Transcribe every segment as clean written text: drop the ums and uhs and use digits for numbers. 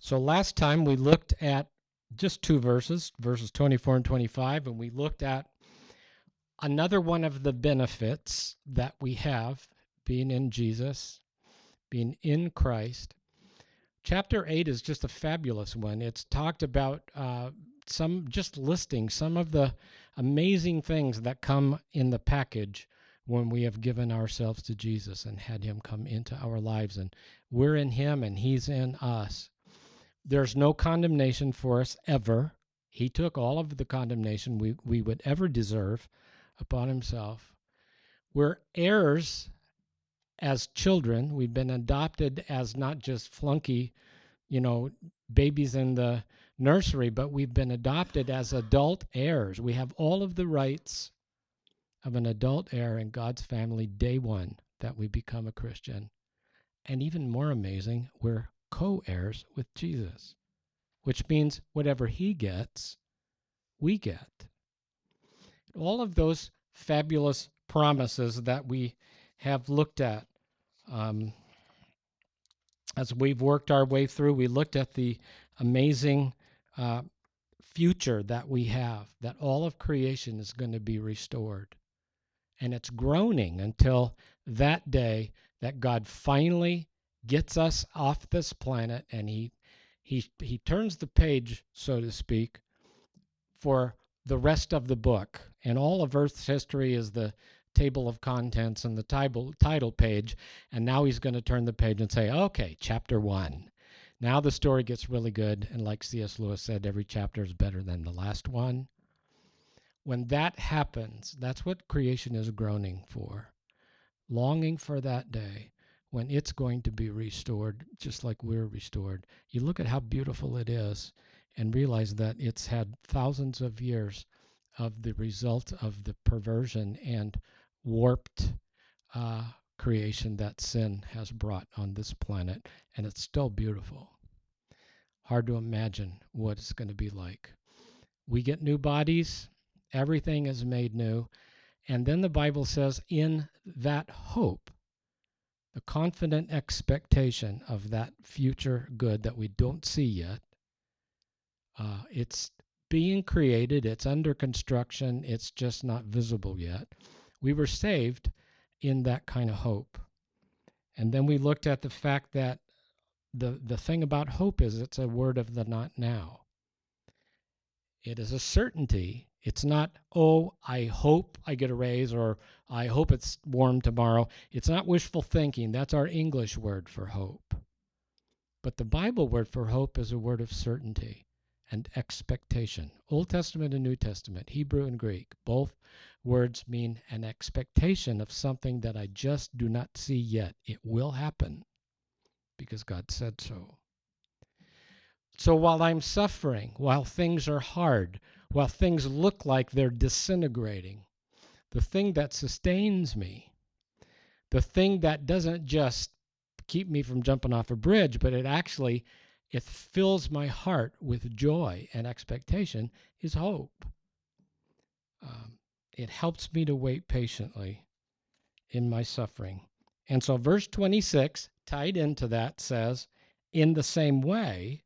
So last time we looked at just two verses, verses 24 and 25, and we looked at another one of the benefits that we have being in Jesus, being in Christ. Chapter 8 is just a fabulous one. It's talked about just listing some of the amazing things that come in the package when we have given ourselves to Jesus and had him come into our lives, and we're in him and he's in us. There's no condemnation for us ever. He took all of the condemnation we would ever deserve upon himself. We're heirs as children. We've been adopted as not just flunky, babies in the nursery, but we've been adopted as adult heirs. We have all of the rights of an adult heir in God's family day one that we become a Christian. And even more amazing, we're co-heirs with Jesus, which means whatever he gets, we get. All of those fabulous promises that we have looked at. As we've worked our way through, we looked at the amazing future that we have, that all of creation is going to be restored. And it's groaning until that day that God finally gets us off this planet and he turns the page, so to speak, for the rest of the book. And all of Earth's history is the table of contents and the title page. And now he's going to turn the page and say, okay, chapter 1. Now the story gets really good. And like C.S. Lewis said, every chapter is better than the last one. When that happens, that's what creation is groaning for, longing for that day when it's going to be restored, just like we're restored. You look at how beautiful it is and realize that it's had thousands of years of the result of the perversion and warped creation that sin has brought on this planet, and it's still beautiful. Hard to imagine what it's going to be like. We get new bodies. Everything is made new. And then the Bible says, in that hope, the confident expectation of that future good that we don't see yet, it's being created, it's under construction, it's just not visible yet. We were saved in that kind of hope. And then we looked at the fact that the thing about hope is it's a word of the not now. It is a certainty. It's not, oh, I hope I get a raise or I hope it's warm tomorrow. It's not wishful thinking. That's our English word for hope. But the Bible word for hope is a word of certainty and expectation. Old Testament and New Testament, Hebrew and Greek, both words mean an expectation of something that I just do not see yet. It will happen because God said so. So while I'm suffering, while things are hard, while things look like they're disintegrating, the thing that sustains me, the thing that doesn't just keep me from jumping off a bridge, but it fills my heart with joy and expectation, is hope. It helps me to wait patiently in my suffering. And so verse 26, tied into that, says, in the same way,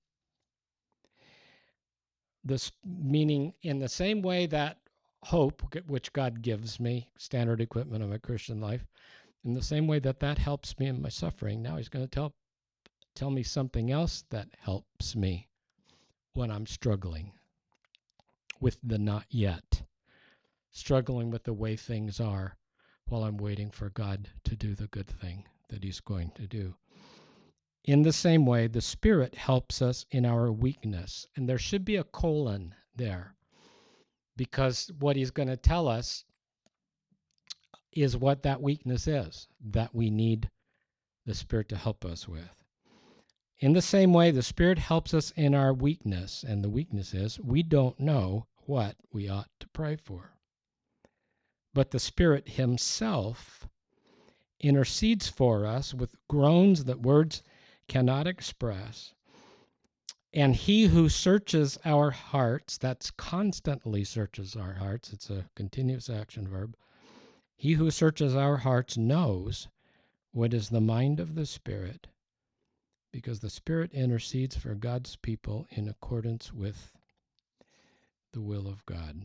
this meaning in the same way that hope, which God gives me, standard equipment of my Christian life, in the same way that helps me in my suffering, now he's going to tell me something else that helps me when I'm struggling with the not yet, struggling with the way things are while I'm waiting for God to do the good thing that he's going to do. In the same way, the Spirit helps us in our weakness. And there should be a colon there, because what he's going to tell us is what that weakness is that we need the Spirit to help us with. In the same way, the Spirit helps us in our weakness, and the weakness is we don't know what we ought to pray for. But the Spirit himself intercedes for us with groans that words cannot express. And he who searches our hearts, that's constantly searches our hearts, it's a continuous action verb. He who searches our hearts knows what is the mind of the Spirit, because the Spirit intercedes for God's people in accordance with the will of God.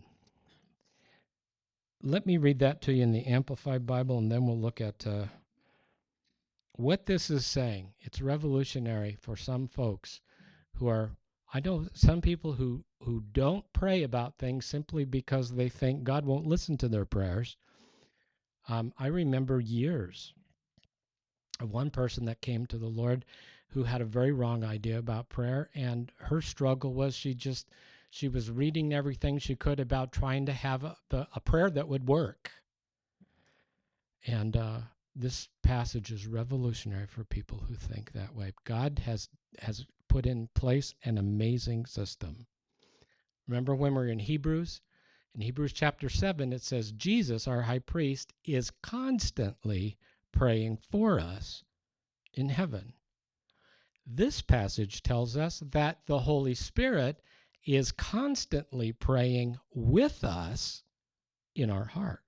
Let me read that to you in the Amplified Bible, and then we'll look at what this is saying. It's revolutionary for some folks who are, I know some people who don't pray about things simply because they think God won't listen to their prayers. I remember years of one person that came to the Lord who had a very wrong idea about prayer, and her struggle was she was reading everything she could about trying to have a prayer that would work. And this passage is revolutionary for people who think that way. God has put in place an amazing system. Remember when we're in Hebrews? In Hebrews chapter 7, it says, Jesus, our high priest, is constantly praying for us in heaven. This passage tells us that the Holy Spirit is constantly praying with us in our hearts.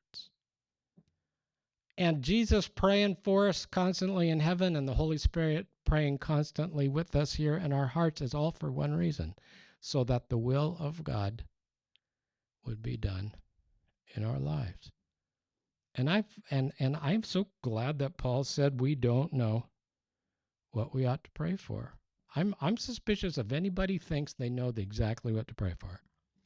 And Jesus praying for us constantly in heaven and the Holy Spirit praying constantly with us here in our hearts is all for one reason, so that the will of God would be done in our lives. And I'm so glad that Paul said we don't know what we ought to pray for. I'm suspicious if anybody thinks they know exactly what to pray for.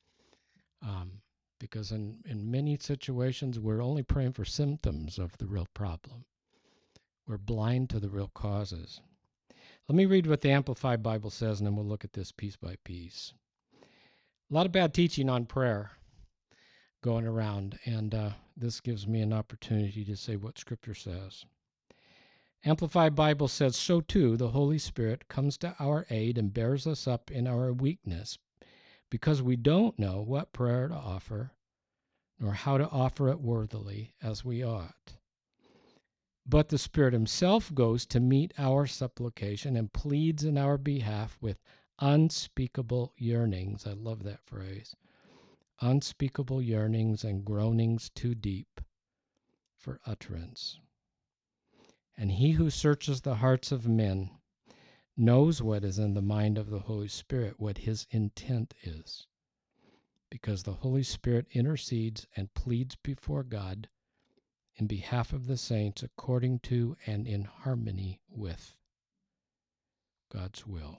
Because in many situations, we're only praying for symptoms of the real problem. We're blind to the real causes. Let me read what the Amplified Bible says, and then we'll look at this piece by piece. A lot of bad teaching on prayer going around, and this gives me an opportunity to say what Scripture says. Amplified Bible says, so too the Holy Spirit comes to our aid and bears us up in our weakness, because we don't know what prayer to offer, nor how to offer it worthily as we ought. But the Spirit himself goes to meet our supplication and pleads in our behalf with unspeakable yearnings. I love that phrase. Unspeakable yearnings and groanings too deep for utterance. And he who searches the hearts of men knows what is in the mind of the Holy Spirit, what his intent is, because the Holy Spirit intercedes and pleads before God in behalf of the saints according to and in harmony with God's will.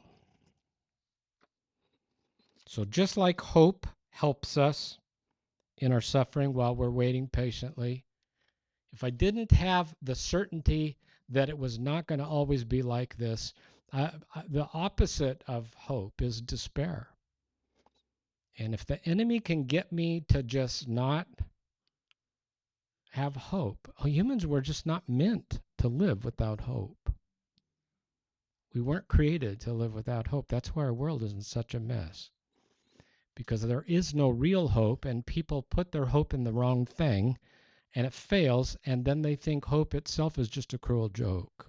So just like hope helps us in our suffering while we're waiting patiently, if I didn't have the certainty that it was not going to always be like this, the opposite of hope is despair. And if the enemy can get me to just not have hope, humans were just not meant to live without hope. We weren't created to live without hope. That's why our world is in such a mess. Because there is no real hope, and people put their hope in the wrong thing, and it fails, and then they think hope itself is just a cruel joke.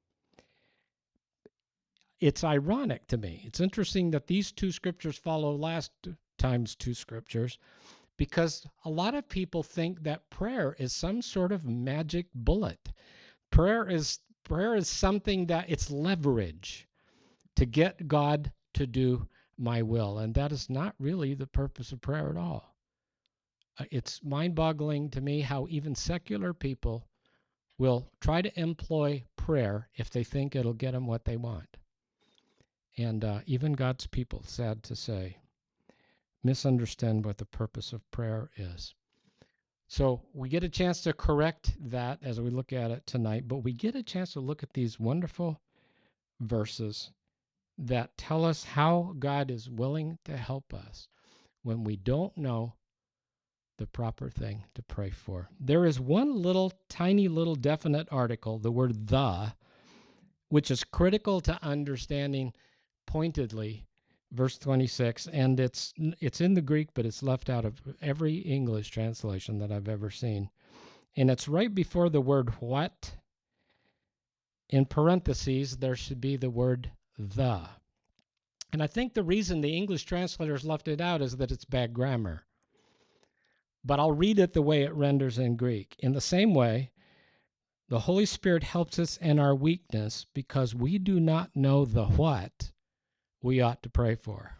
It's ironic to me. It's interesting that these two scriptures follow last time's two scriptures, because a lot of people think that prayer is some sort of magic bullet. Prayer is something that it's leverage to get God to do my will, and that is not really the purpose of prayer at all. It's mind-boggling to me how even secular people will try to employ prayer if they think it'll get them what they want. And even God's people, sad to say, misunderstand what the purpose of prayer is. So we get a chance to correct that as we look at it tonight, but we get a chance to look at these wonderful verses that tell us how God is willing to help us when we don't know the proper thing to pray for. There is one little tiny little definite article, the word the, which is critical to understanding pointedly verse 26, and it's in the Greek, but it's left out of every English translation that I've ever seen. And it's right before the word what. In parentheses, there should be the word the. And I think the reason the English translators left it out is that it's bad grammar. But I'll read it the way it renders in Greek. In the same way, The Holy Spirit helps us in our weakness because we do not know the what we ought to pray for.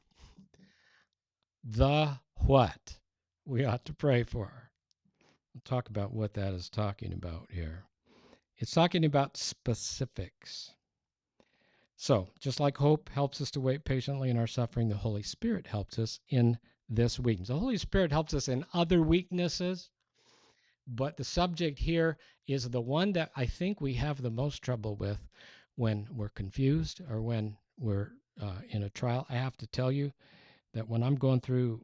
The what we ought to pray for. We'll talk about what that is talking about here. It's talking about specifics. So, just like hope helps us to wait patiently in our suffering, the Holy Spirit helps us in this weakness. The Holy Spirit helps us in other weaknesses, but the subject here is the one that I think we have the most trouble with when we're confused or when we're in a trial. I have to tell you that when I'm going through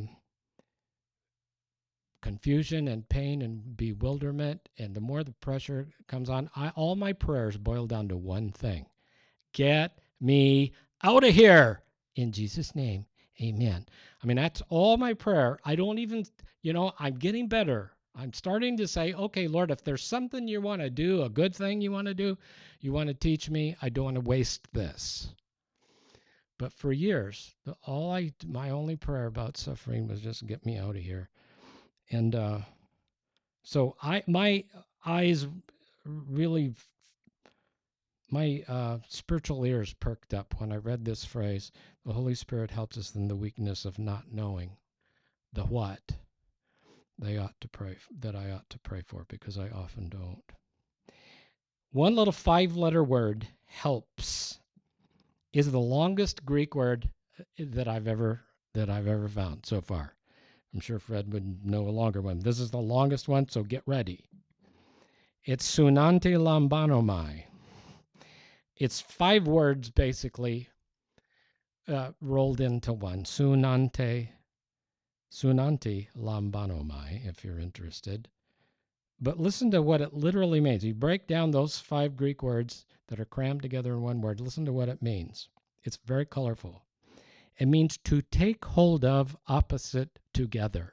confusion and pain and bewilderment, and the more the pressure comes on, all my prayers boil down to one thing: get me out of here in Jesus' name. Amen. I mean, that's all my prayer. I don't even, I'm getting better. I'm starting to say, okay, Lord, if there's something you want to do, a good thing you want to do, you want to teach me, I don't want to waste this. But for years, my only prayer about suffering was just get me out of here. And so my eyes really, my spiritual ears perked up when I read this phrase: the Holy Spirit helps us in the weakness of not knowing the what they ought to pray that I ought to pray for, because I often don't. One little 5-letter word, helps, is the longest Greek word that I've ever found so far. I'm sure Fred would know a longer one. This is the longest one, so get ready. It's sunante lambanomai. It's 5 words basically rolled into one. Sunante lambanomai, if you're interested. But listen to what it literally means. You break down those 5 Greek words that are crammed together in one word. Listen to what it means. It's very colorful. It means to take hold of, opposite together.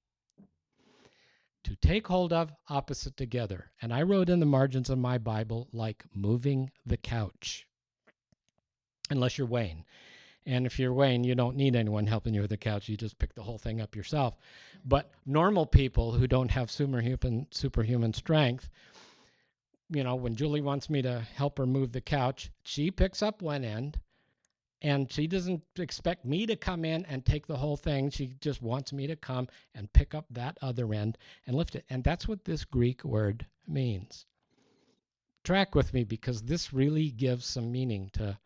To take hold of, opposite together. And I wrote in the margins of my Bible, like moving the couch. Unless you're Wayne. And if you're Wayne, you don't need anyone helping you with the couch. You just pick the whole thing up yourself. But normal people who don't have superhuman strength, when Julie wants me to help her move the couch, she picks up one end, and she doesn't expect me to come in and take the whole thing. She just wants me to come and pick up that other end and lift it. And that's what this Greek word means. Track with me, because this really gives some meaning to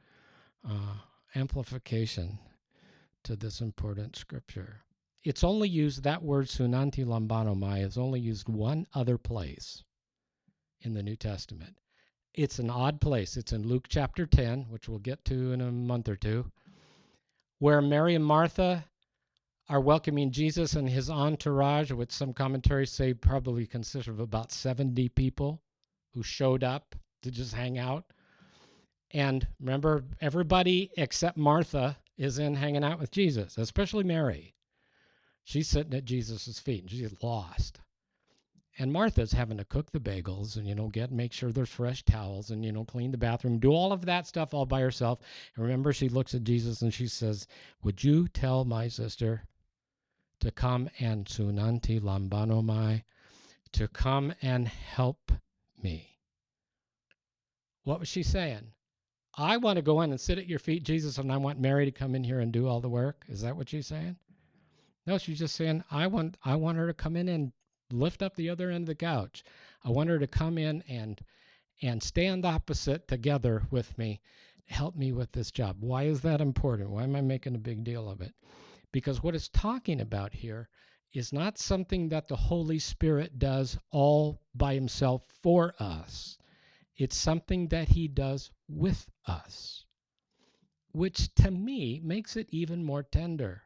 amplification to this important scripture. It's only used, that word sunanti lambanomai is only used one other place in the New Testament. It's an odd place. It's in Luke chapter 10, which we'll get to in a month or two, where Mary and Martha are welcoming Jesus and his entourage, which some commentaries say probably consists of about 70 people who showed up to just hang out. And remember, everybody except Martha is in hanging out with Jesus, especially Mary. She's sitting at Jesus' feet, and she's lost. And Martha's having to cook the bagels and, make sure there's fresh towels and, clean the bathroom, do all of that stuff all by herself. And remember, she looks at Jesus and she says, would you tell my sister to come and sunanti lambanomai, to come and help me? What was she saying? I want to go in and sit at your feet, Jesus, and I want Mary to come in here and do all the work. Is that what she's saying? No, she's just saying, I want her to come in and lift up the other end of the couch. I want her to come in and stand opposite together with me, help me with this job. Why is that important? Why am I making a big deal of it? Because what it's talking about here is not something that the Holy Spirit does all by himself for us. It's something that he does with us, which to me makes it even more tender.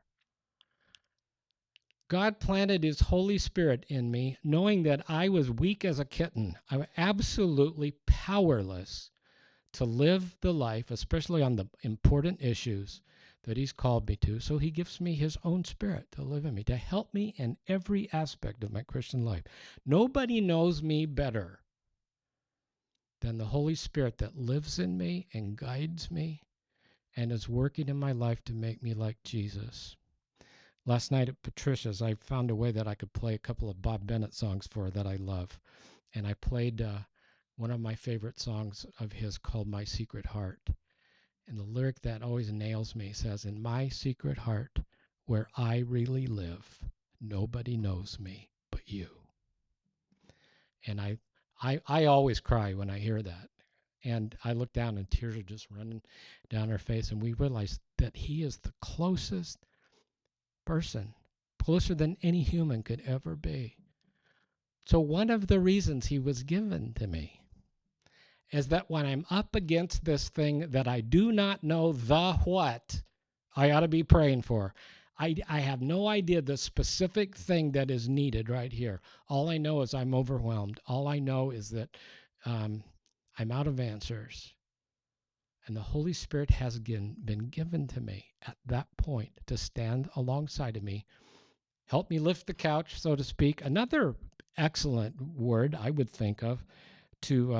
God planted his Holy Spirit in me, knowing that I was weak as a kitten. I was absolutely powerless to live the life, especially on the important issues that he's called me to. So he gives me his own Spirit to live in me, to help me in every aspect of my Christian life. Nobody knows me better than the Holy Spirit that lives in me and guides me and is working in my life to make me like Jesus. Last night at Patricia's, I found a way that I could play a couple of Bob Bennett songs for her that I love. And I played one of my favorite songs of his called My Secret Heart. And the lyric that always nails me says, "In my secret heart, where I really live, nobody knows me but you." And I always cry when I hear that. And I look down and tears are just running down her face. And we realize that he is the closest person, closer than any human could ever be. So one of the reasons he was given to me is that when I'm up against this thing that I do not know the what I ought to be praying for, I have no idea the specific thing that is needed right here. All I know is I'm overwhelmed. All I know is that I'm out of answers. And the Holy Spirit has been given to me at that point to stand alongside of me, help me lift the couch, so to speak. Another excellent word I would think of to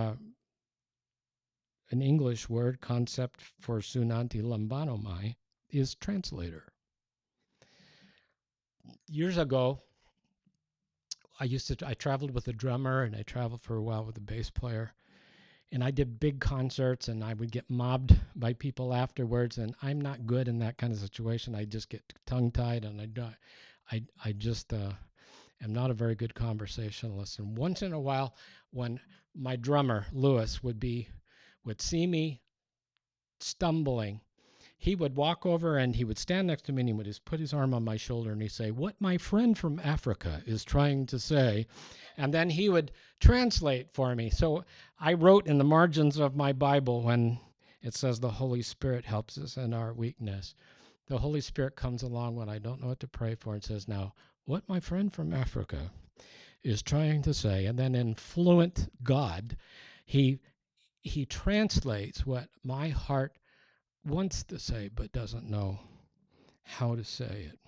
an English word concept for sunanti lambanomai is translator. Years ago, I traveled with a drummer and I traveled for a while with a bass player. And I did big concerts and I would get mobbed by people afterwards. And I'm not good in that kind of situation. I just get tongue tied and I just am not a very good conversationalist. And once in a while, when my drummer, Lewis, would see me stumbling, he would walk over and he would stand next to me and he would just put his arm on my shoulder and he'd say, "What my friend from Africa is trying to say." And then he would translate for me. So I wrote in the margins of my Bible when it says the Holy Spirit helps us in our weakness. The Holy Spirit comes along when I don't know what to pray for and says, "Now, what my friend from Africa is trying to say." And then in fluent God, he translates what my heart wants to say but doesn't know how to say it.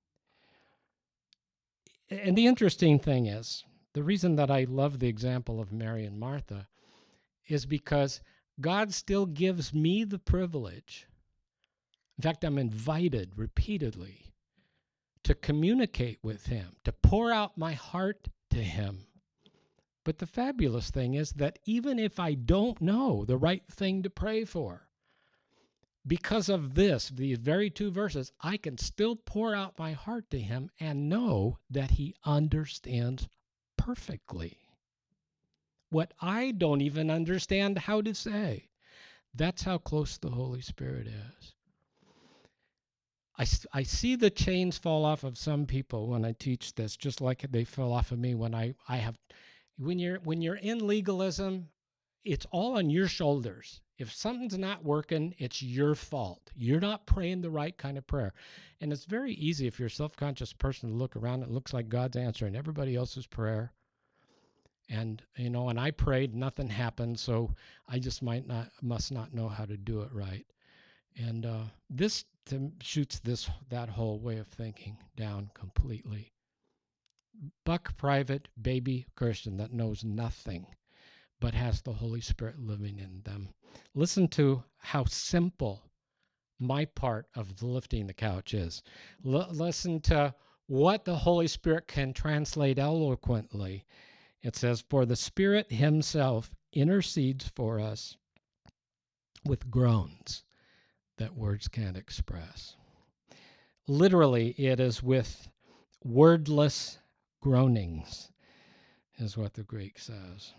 And the interesting thing is, the reason that I love the example of Mary and Martha is because God still gives me the privilege. In fact, I'm invited repeatedly to communicate with him, to pour out my heart to him. But the fabulous thing is that even if I don't know the right thing to pray for, because of these very two verses, I can still pour out my heart to him and know that he understands perfectly what I don't even understand how to say. That's how close the Holy Spirit is. I see the chains fall off of some people when I teach this, just like they fell off of me when I have. When you're in legalism, it's all on your shoulders. If something's not working, it's your fault. You're not praying the right kind of prayer. And it's very easy if you're a self-conscious person to look around. It looks like God's answering everybody else's prayer. And, and I prayed, nothing happened. So I just must not know how to do it right. And this shoots that whole way of thinking down completely. Buck private baby Christian that knows nothing but has the Holy Spirit living in them. Listen to how simple my part of the lifting the couch is. Listen to what the Holy Spirit can translate eloquently. It says, "For the Spirit himself intercedes for us with groans that words can't express." Literally, it is with wordless groanings, is what the Greek says.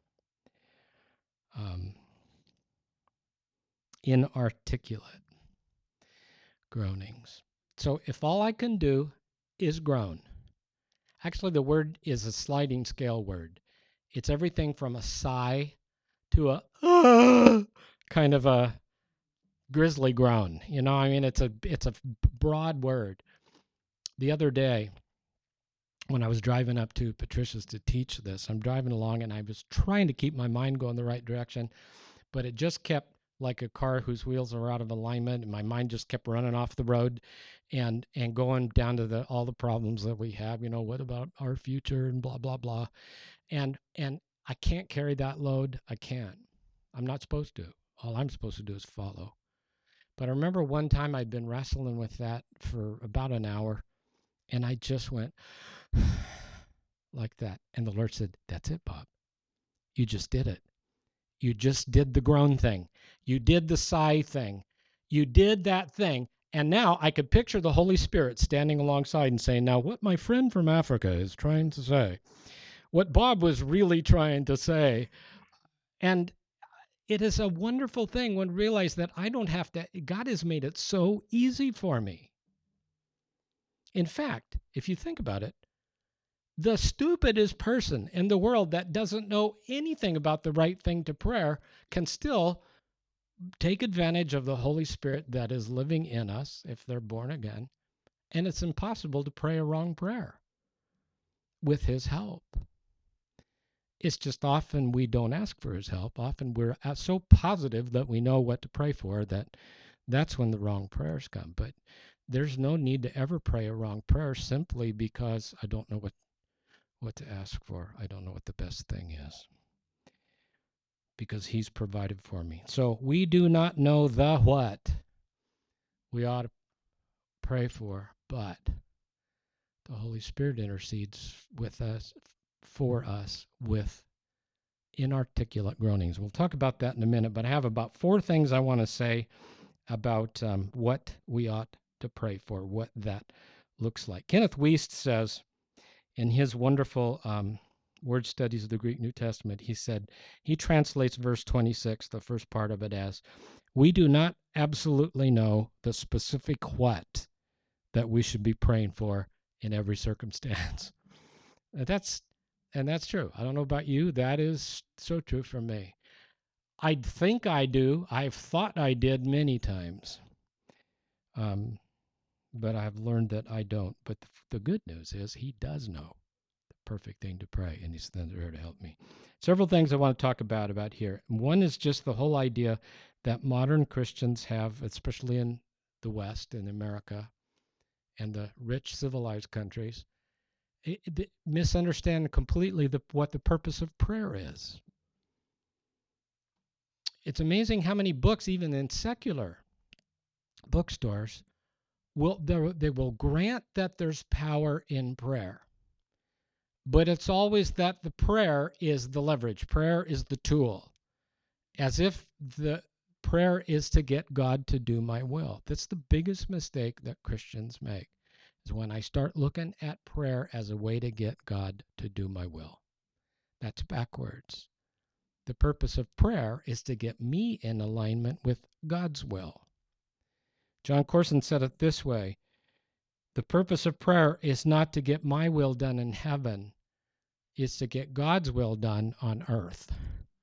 Inarticulate groanings. So if all I can do is groan, actually the word is a sliding scale word. It's everything from a sigh to a kind of a grisly groan. It's a broad word. The other day, when I was driving up to Patricia's to teach this, I'm driving along and I was trying to keep my mind going the right direction, but it just kept like a car whose wheels are out of alignment, and my mind just kept running off the road and going down to all the problems that we have. What about our future and blah blah blah, and I can't carry that load. I can't. I'm not supposed to. All I'm supposed to do is follow. But I remember one time I'd been wrestling with that for about an hour, and I just went like that, and the Lord said, "That's it, Bob. You just did it. You just did the groan thing. You did the sigh thing. You did that thing. And now I could picture the Holy Spirit standing alongside and saying, now what my friend from Africa is trying to say, what Bob was really trying to say. And it is a wonderful thing when realize that I don't have to, God has made it so easy for me. In fact, if you think about it, the stupidest person in the world that doesn't know anything about the right thing to prayer can still take advantage of the Holy Spirit that is living in us if they're born again. And it's impossible to pray a wrong prayer with his help. It's just often we don't ask for his help. Often we're so positive that we know what to pray for that that's when the wrong prayers come. But there's no need to ever pray a wrong prayer simply because I don't know what to ask for. I don't know what the best thing is because he's provided for me. So we do not know the what we ought to pray for, but the Holy Spirit intercedes with us, for us, with inarticulate groanings. We'll talk about that in a minute, but I have about 4 things I want to say about what we ought to pray for, what that looks like. Kenneth Wuest says in his wonderful word studies of the Greek New Testament, he translates verse 26, the first part of it, as, we do not absolutely know the specific what that we should be praying for in every circumstance. That's true. I don't know about you. That is so true for me. I think I do. I've thought I did many times. But I've learned that I don't. But the good news is he does know the perfect thing to pray, and he's there to help me. Several things I want to talk about here. One is just the whole idea that modern Christians have, especially in the West, in America, and the rich civilized countries, misunderstand completely what the purpose of prayer is. It's amazing how many books, even in secular bookstores, they will grant that there's power in prayer. But it's always that the prayer is the leverage. Prayer is the tool. As if the prayer is to get God to do my will. That's the biggest mistake that Christians make, is when I start looking at prayer as a way to get God to do my will. That's backwards. The purpose of prayer is to get me in alignment with God's will. John Corson said it this way: the purpose of prayer is not to get my will done in heaven, it's to get God's will done on earth.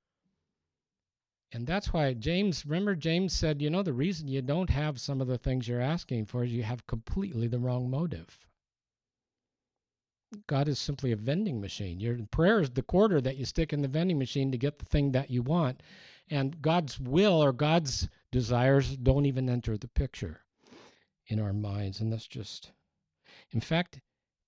And that's why James said, the reason you don't have some of the things you're asking for is you have completely the wrong motive. God is simply a vending machine. Your prayer is the quarter that you stick in the vending machine to get the thing that you want. And God's will or God's desires don't even enter the picture in our minds. And that's just, in fact,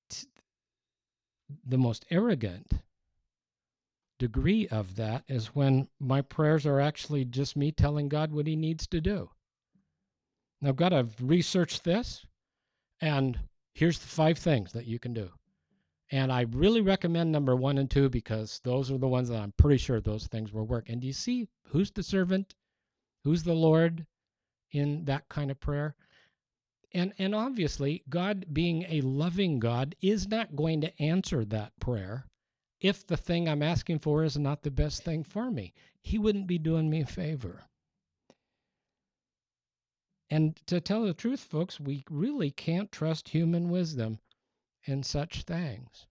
the most arrogant degree of that is when my prayers are actually just me telling God what he needs to do. Now, God, I've researched this, and here's the 5 things that you can do. And I really recommend number 1 and 2 because those are the ones that I'm pretty sure those things will work. And do you see who's the servant? Who's the Lord in that kind of prayer? And obviously, God, being a loving God, is not going to answer that prayer if the thing I'm asking for is not the best thing for me. He wouldn't be doing me a favor. And to tell the truth, folks, we really can't trust human wisdom in such things.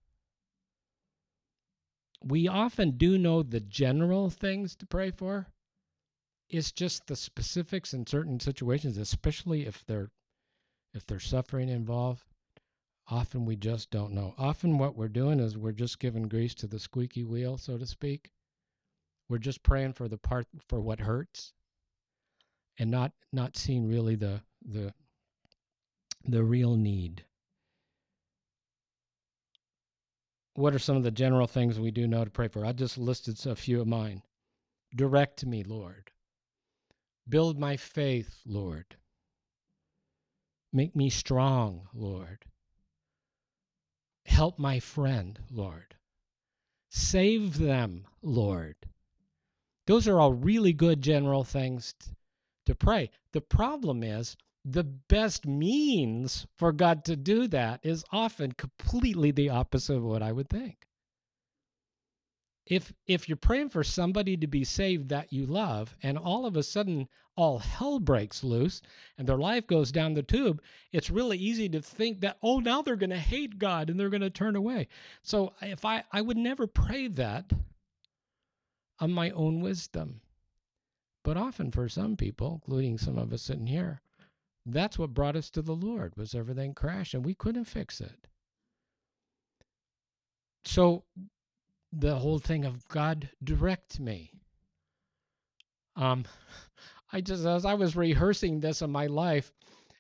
We often do know the general things to pray for. It's just the specifics in certain situations, especially if there's suffering involved. Often we just don't know. Often what we're doing is we're just giving grease to the squeaky wheel, so to speak. We're just praying for the part for what hurts, and not seeing really the real need. What are some of the general things we do know to pray for? I just listed a few of mine. Direct me, Lord. Build my faith, Lord. Make me strong, Lord. Help my friend, Lord. Save them, Lord. Those are all really good general things to pray. The problem is the best means for God to do that is often completely the opposite of what I would think. If you're praying for somebody to be saved that you love, and all of a sudden all hell breaks loose and their life goes down the tube, it's really easy to think that, oh, now they're going to hate God and they're going to turn away. So if I would never pray that on my own wisdom. But often for some people, including some of us sitting here, that's what brought us to the Lord, was everything crashed and we couldn't fix it. So the whole thing of God direct me. As I was rehearsing this in my life,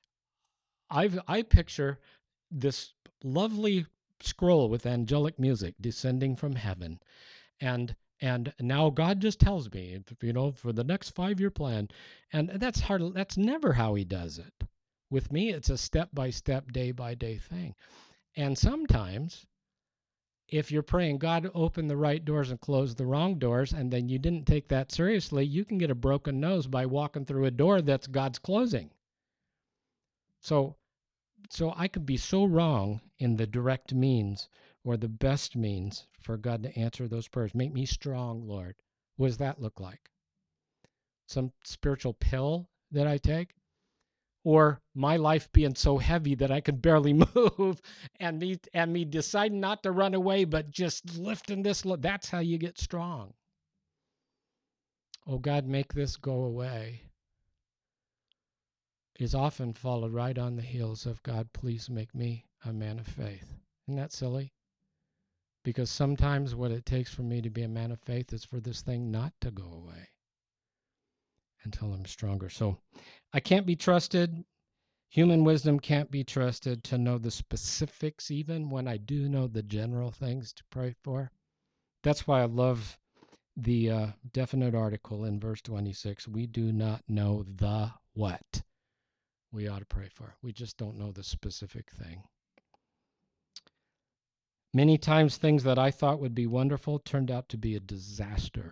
I picture this lovely scroll with angelic music descending from heaven, and now God just tells me, for the next 5-year plan, and that's never how He does it. With me, it's a step by step, day by day thing, and sometimes, if you're praying, God, open the right doors and close the wrong doors, and then you didn't take that seriously, you can get a broken nose by walking through a door that's God's closing. So I could be so wrong in the direct means or the best means for God to answer those prayers. Make me strong, Lord. What does that look like? Some spiritual pill that I take? Or my life being so heavy that I could barely move, and me deciding not to run away, but just lifting this. That's how you get strong. Oh, God, make this go away, is often followed right on the heels of, God, please make me a man of faith. Isn't that silly? Because sometimes what it takes for me to be a man of faith is for this thing not to go away until I'm stronger. So I can't be trusted. Human wisdom can't be trusted to know the specifics, even when I do know the general things to pray for. That's why I love the definite article in verse 26. We do not know the what we ought to pray for. We just don't know the specific thing. Many times things that I thought would be wonderful turned out to be a disaster.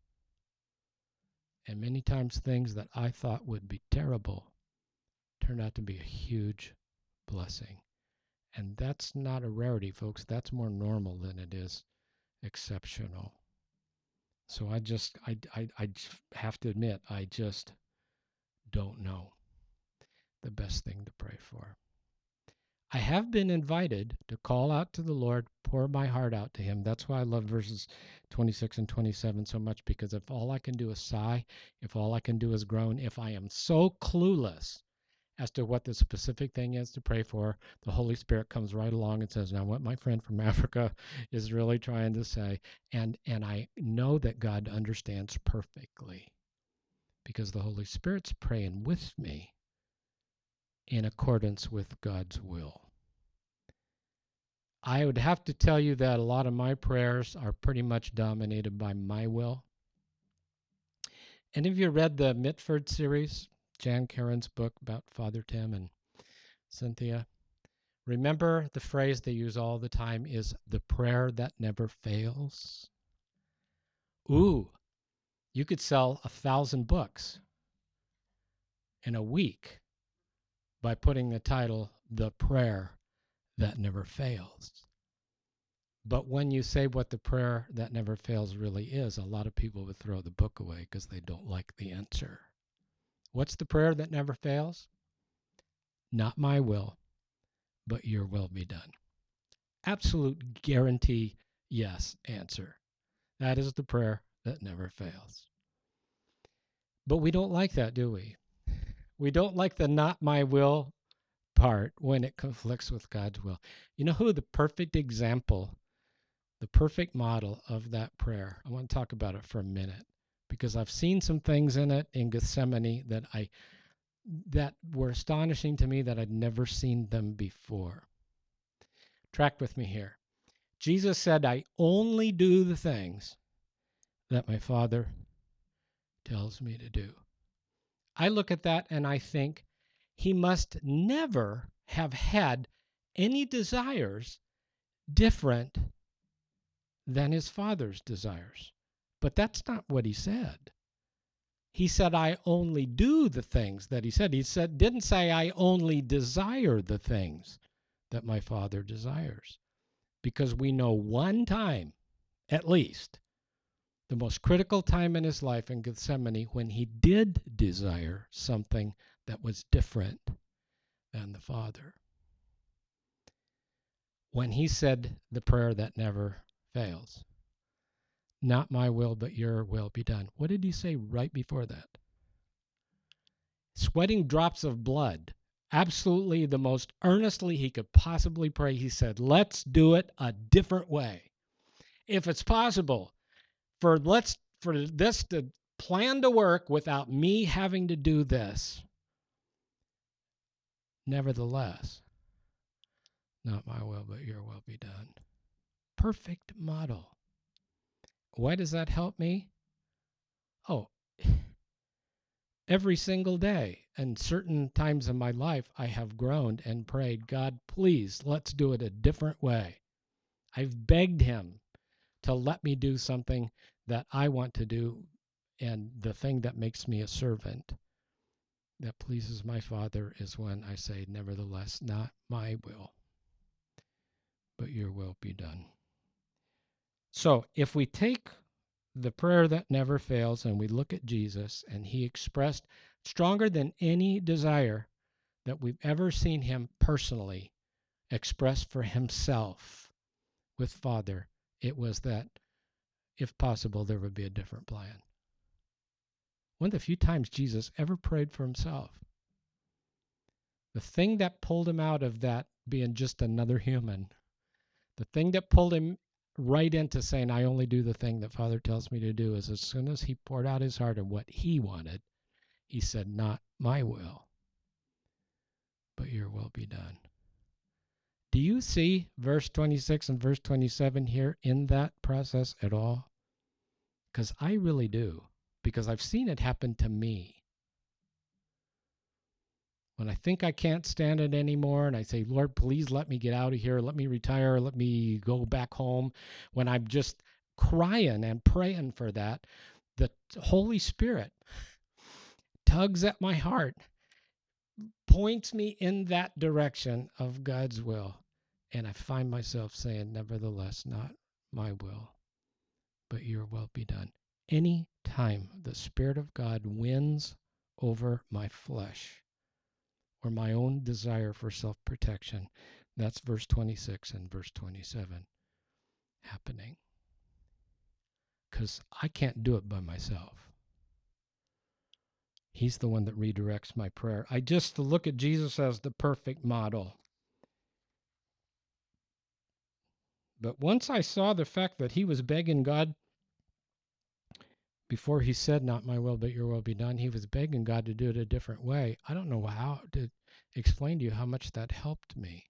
And many times things that I thought would be terrible turned out to be a huge blessing. And that's not a rarity, folks. That's more normal than it is exceptional. So I have to admit, I just don't know the best thing to pray for. I have been invited to call out to the Lord, pour my heart out to Him. That's why I love verses 26 and 27 so much, because if all I can do is sigh, if all I can do is groan, if I am so clueless as to what the specific thing is to pray for, the Holy Spirit comes right along and says, now what my friend from Africa is really trying to say, and I know that God understands perfectly, because the Holy Spirit's praying with me in accordance with God's will. I would have to tell you that a lot of my prayers are pretty much dominated by my will. And have you read the Mitford series, Jan Karen's book about Father Tim and Cynthia? Remember, the phrase they use all the time is the prayer that never fails. Ooh, you could sell 1,000 books in a week by putting the title, The Prayer That Never Fails. But when you say what the prayer that never fails really is, a lot of people would throw the book away because they don't like the answer. What's the prayer that never fails? Not my will, but your will be done. Absolute guarantee, yes, answer. That is the prayer that never fails. But we don't like that, do we? We don't like the not my will part when it conflicts with God's will. You know who the perfect example, the perfect model of that prayer? I want to talk about it for a minute, because I've seen some things in it in Gethsemane that were astonishing to me, that I'd never seen them before. Track with me here. Jesus said, I only do the things that my Father tells me to do. I look at that and I think he must never have had any desires different than his Father's desires. But that's not what he said. He said, I only do the things that he said. Didn't say I only desire the things that my Father desires. Because we know one time, at least, the most critical time in his life in Gethsemane, when he did desire something that was different than the Father. When he said the prayer that never fails, not my will, but your will be done. What did he say right before that? Sweating drops of blood, absolutely the most earnestly he could possibly pray. He said, let's do it a different way. If it's possible for this to plan to work without me having to do this, nevertheless, not my will, but your will be done. Perfect model. Why does that help me? Oh, every single day and certain times in my life, I have groaned and prayed, God, please, let's do it a different way. I've begged him to let me do something that I want to do, and the thing that makes me a servant that pleases my Father is when I say, nevertheless, not my will, but your will be done. So if we take the prayer that never fails and we look at Jesus, and he expressed stronger than any desire that we've ever seen him personally express for himself with Father, it was that, if possible, there would be a different plan. One of the few times Jesus ever prayed for himself. The thing that pulled him out of that being just another human, the thing that pulled him right into saying, I only do the thing that Father tells me to do, is as soon as he poured out his heart on what he wanted, he said, not my will, but your will be done. Do you see verse 26 and verse 27 here in that process at all? Because I really do, because I've seen it happen to me. When I think I can't stand it anymore and I say, Lord, please let me get out of here, let me retire, let me go back home, when I'm just crying and praying for that, the Holy Spirit tugs at my heart, points me in that direction of God's will, and I find myself saying, nevertheless, not my will, but your will be done. Any time the Spirit of God wins over my flesh or my own desire for self-protection, that's verse 26 and verse 27 happening. Because I can't do it by myself. He's the one that redirects my prayer. I just look at Jesus as the perfect model. But once I saw the fact that he was begging God, before he said, not my will, but your will be done, he was begging God to do it a different way. I don't know how to explain to you how much that helped me.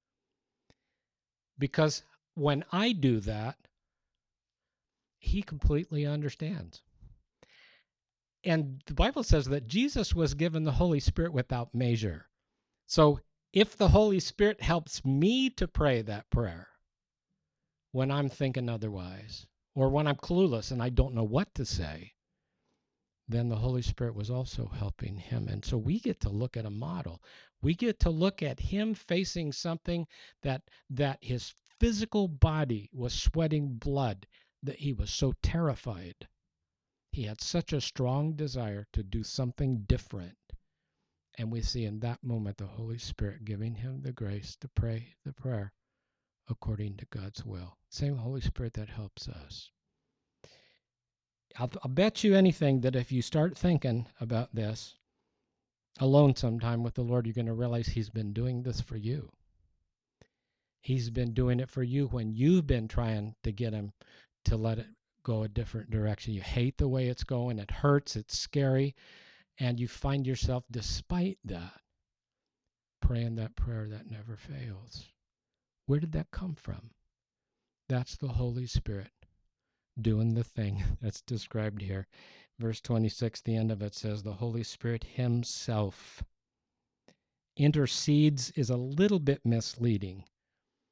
Because when I do that, he completely understands. And the Bible says that Jesus was given the Holy Spirit without measure. So if the Holy Spirit helps me to pray that prayer when I'm thinking otherwise, or when I'm clueless and I don't know what to say, then the Holy Spirit was also helping him. And so we get to look at a model. We get to look at him facing something that his physical body was sweating blood, that he was so terrified. He had such a strong desire to do something different. And we see in that moment the Holy Spirit giving him the grace to pray the prayer according to God's will. Same Holy Spirit that helps us. I'll bet you anything that if you start thinking about this alone sometime with the Lord, you're going to realize he's been doing this for you. He's been doing it for you when you've been trying to get him to let it go a different direction. You hate the way it's going. It hurts. It's scary. And you find yourself, despite that, praying that prayer that never fails. Where did that come from? That's the Holy Spirit doing the thing that's described here. Verse 26, the end of it says, the Holy Spirit himself intercedes is a little bit misleading.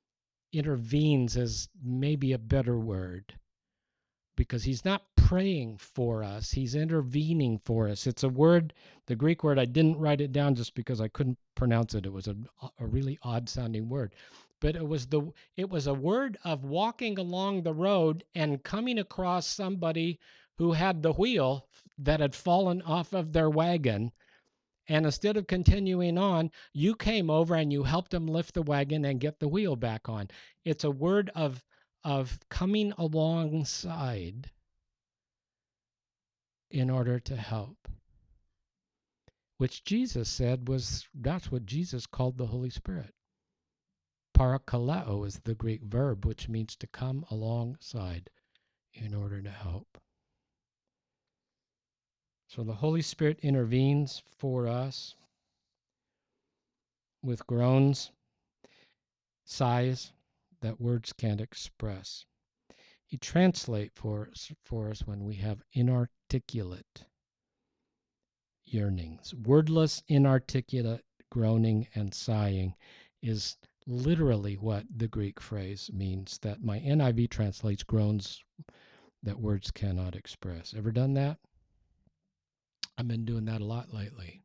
intervenes is maybe a better word, because he's not praying for us, he's intervening for us. It's a word, the Greek word, I didn't write it down just because I couldn't pronounce it. It was a really odd sounding word. But it was a word of walking along the road and coming across somebody who had the wheel that had fallen off of their wagon. And instead of continuing on, you came over and you helped them lift the wagon and get the wheel back on. It's a word of coming alongside in order to help, which Jesus said that's what Jesus called the Holy Spirit. Parakaleo is the Greek verb, which means to come alongside in order to help. So the Holy Spirit intervenes for us with groans, sighs that words can't express. He translates for us when we have inarticulate yearnings. Wordless, inarticulate groaning and sighing is literally what the Greek phrase means, that my NIV translates groans that words cannot express. Ever done that? I've been doing that a lot lately.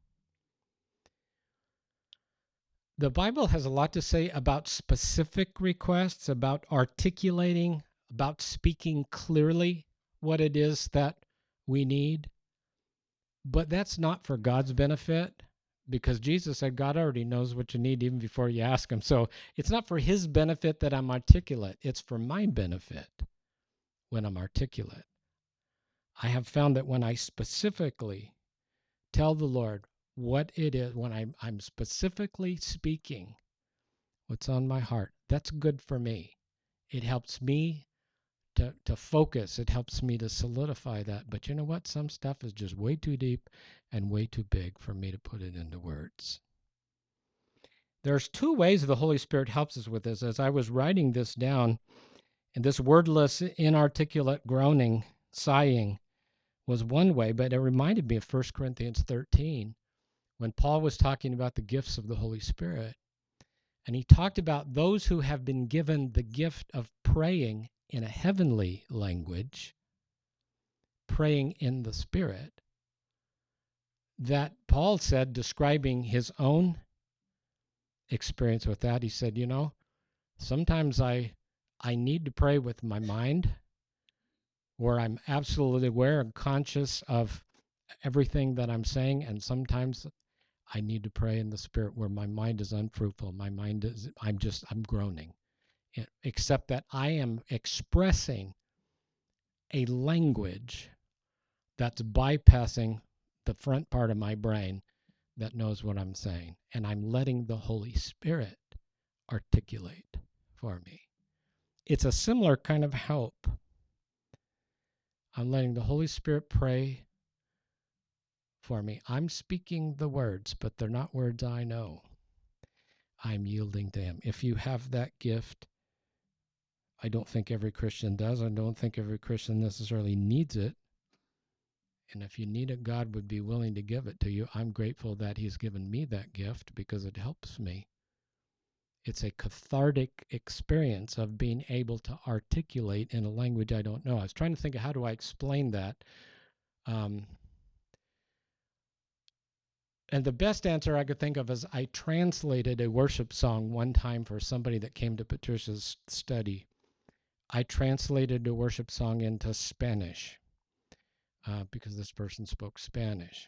The Bible has a lot to say about specific requests, about articulating, about speaking clearly what it is that we need. But that's not for God's benefit, because Jesus said God already knows what you need even before you ask him. So it's not for his benefit that I'm articulate. It's for my benefit when I'm articulate. I have found that when I specifically tell the Lord what it is, when I'm specifically speaking what's on my heart, that's good for me. It helps me to focus. It helps me to solidify that. But you know what? Some stuff is just way too deep and way too big for me to put it into words. There's two ways the Holy Spirit helps us with this. As I was writing this down, and this wordless, inarticulate groaning, sighing was one way, but it reminded me of 1 Corinthians 13 when Paul was talking about the gifts of the Holy Spirit. And he talked about those who have been given the gift of praying in a heavenly language, praying in the Spirit, that Paul said, describing his own experience with that, he said, sometimes I need to pray with my mind, where I'm absolutely aware and conscious of everything that I'm saying, and sometimes I need to pray in the Spirit where my mind is unfruitful. I'm groaning, except that I am expressing a language that's bypassing the front part of my brain that knows what I'm saying. And I'm letting the Holy Spirit articulate for me. It's a similar kind of help. I'm letting the Holy Spirit pray for me. I'm speaking the words, but they're not words I know. I'm yielding to him. If you have that gift, I don't think every Christian does. I don't think every Christian necessarily needs it. And if you need it, God would be willing to give it to you. I'm grateful that he's given me that gift because it helps me. It's a cathartic experience of being able to articulate in a language I don't know. I was trying to think of how do I explain that. And the best answer I could think of is I translated a worship song one time for somebody that came to Patricia's study. I translated a worship song into Spanish because this person spoke Spanish.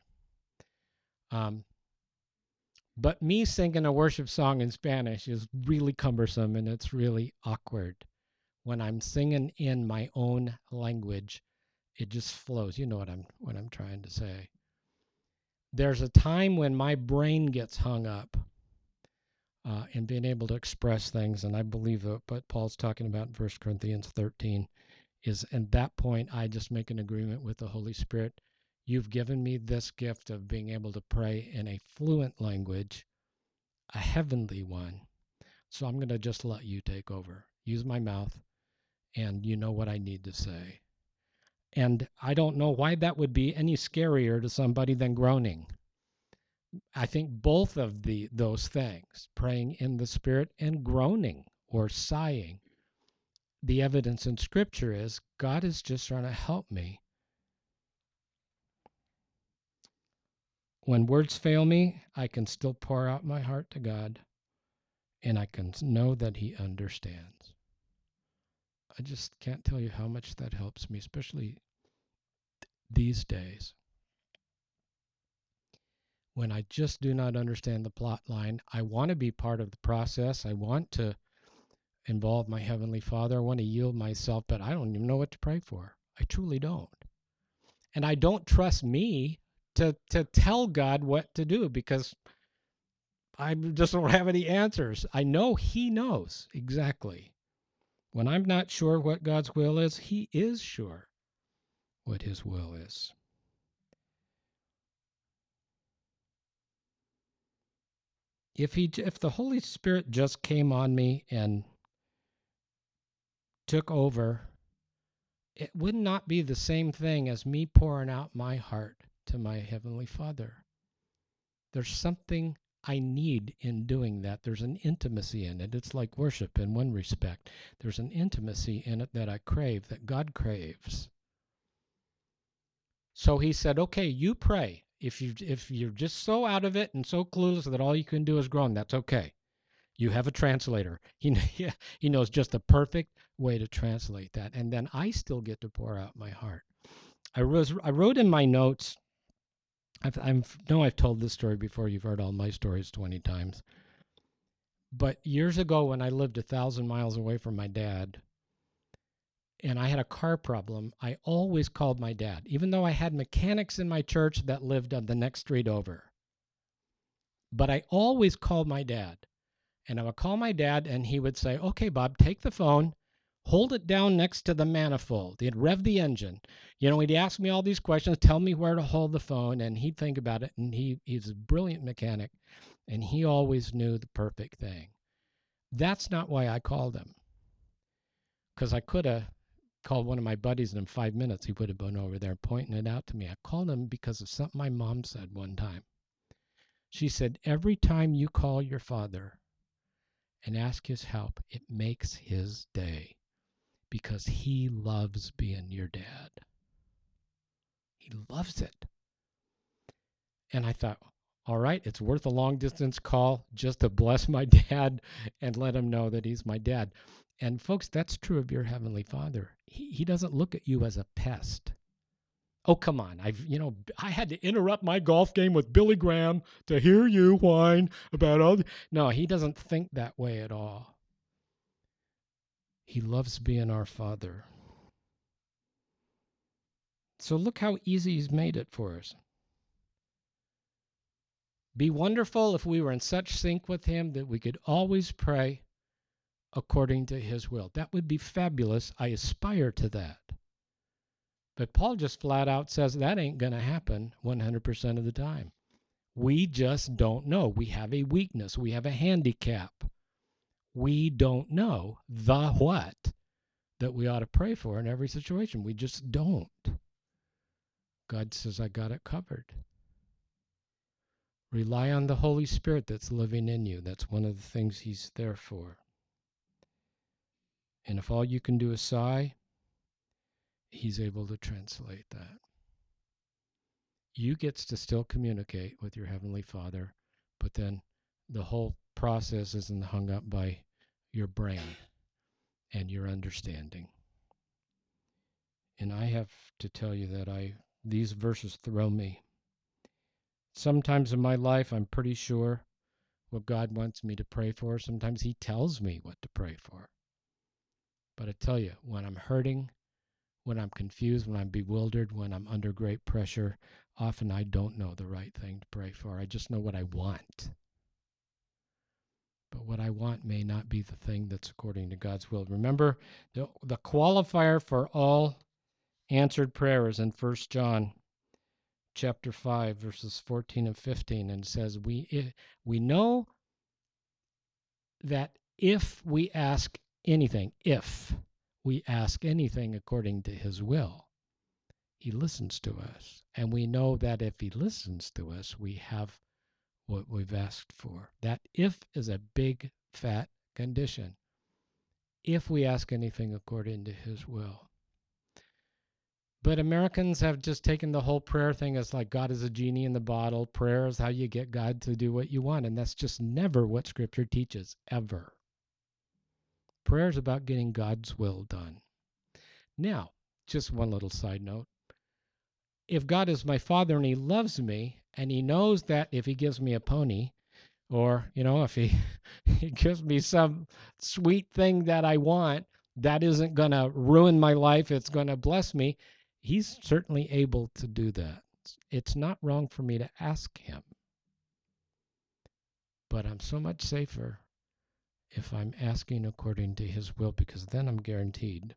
But me singing a worship song in Spanish is really cumbersome and it's really awkward. When I'm singing in my own language, it just flows. You know what I'm trying to say. There's a time when my brain gets hung up in being able to express things, and I believe that what Paul's talking about in 1 Corinthians 13 is at that point I just make an agreement with the Holy Spirit. You've given me this gift of being able to pray in a fluent language, a heavenly one. So I'm going to just let you take over. Use my mouth, and you know what I need to say. And I don't know why that would be any scarier to somebody than groaning. I think both of those things, praying in the Spirit and groaning or sighing. The evidence in Scripture is God is just trying to help me. When words fail me, I can still pour out my heart to God, and I can know that He understands. I just can't tell you how much that helps me, especially these days. When I just do not understand the plot line, I want to be part of the process. I want to involve my Heavenly Father. I want to yield myself, but I don't even know what to pray for. I truly don't. And I don't trust me to tell God what to do because I just don't have any answers. I know He knows exactly. When I'm not sure what God's will is, He is sure what His will is. If the Holy Spirit just came on me and took over, it would not be the same thing as me pouring out my heart to my Heavenly Father. There's something I need in doing that. There's an intimacy in it. It's like worship in one respect. There's an intimacy in it that I crave, that God craves. So He said, okay, you pray. If you're just so out of it and so clueless that all you can do is groan, that's okay. You have a translator. He knows just the perfect way to translate that. And then I still get to pour out my heart. I wrote in my notes, I've told this story before. You've heard all my stories 20 times. But years ago when I lived 1,000 miles away from my dad and I had a car problem, I always called my dad, even though I had mechanics in my church that lived on the next street over. But I always called my dad. And I would call my dad and he would say, okay, Bob, take the phone, hold it down next to the manifold. He'd rev the engine. He'd ask me all these questions, tell me where to hold the phone, and he'd think about it. And he's a brilliant mechanic, and he always knew the perfect thing. That's not why I called him, because I could have called one of my buddies, and in 5 minutes he would have been over there pointing it out to me. I called him because of something my mom said one time. She said, every time you call your father and ask his help, it makes his day because he loves being your dad. He loves it. And I thought, all right, it's worth a long distance call just to bless my dad and let him know that he's my dad. And folks, that's true of your Heavenly Father. He doesn't look at you as a pest. Oh, come on. I had to interrupt my golf game with Billy Graham to hear you whine about all the... No, He doesn't think that way at all. He loves being our Father. So look how easy He's made it for us. Be wonderful if we were in such sync with Him that we could always pray according to His will. That would be fabulous. I aspire to that. But Paul just flat out says that ain't going to happen 100% of the time. We just don't know. We have a weakness. We have a handicap. We don't know the what that we ought to pray for in every situation. We just don't. God says, I got it covered. Rely on the Holy Spirit that's living in you. That's one of the things He's there for. And if all you can do is sigh, He's able to translate that. You get to still communicate with your Heavenly Father, but then the whole process isn't hung up by your brain and your understanding. And I have to tell you that these verses throw me. Sometimes in my life, I'm pretty sure what God wants me to pray for. Sometimes He tells me what to pray for. But I tell you, when I'm hurting, when I'm confused, when I'm bewildered, when I'm under great pressure, often I don't know the right thing to pray for. I just know what I want. But what I want may not be the thing that's according to God's will. Remember, the qualifier for all answered prayer is in 1 John chapter 5, verses 14 and 15. And it says, we know that if we ask anything according to His will, He listens to us. And we know that if He listens to us, we have what we've asked for. That if is a big, fat condition. if we ask anything according to his will. But Americans have just taken the whole prayer thing as like God is a genie in the bottle. Prayer is how you get God to do what you want. And that's just never what Scripture teaches, ever. Prayer is about getting God's will done. Now, just one little side note. If God is my Father and he loves me, and he knows that if he gives me a pony, or, if he, he gives me some sweet thing that I want, that isn't going to ruin my life, it's going to bless me, he's certainly able to do that. It's not wrong for me to ask him. But I'm so much safer if I'm asking according to his will, because then I'm guaranteed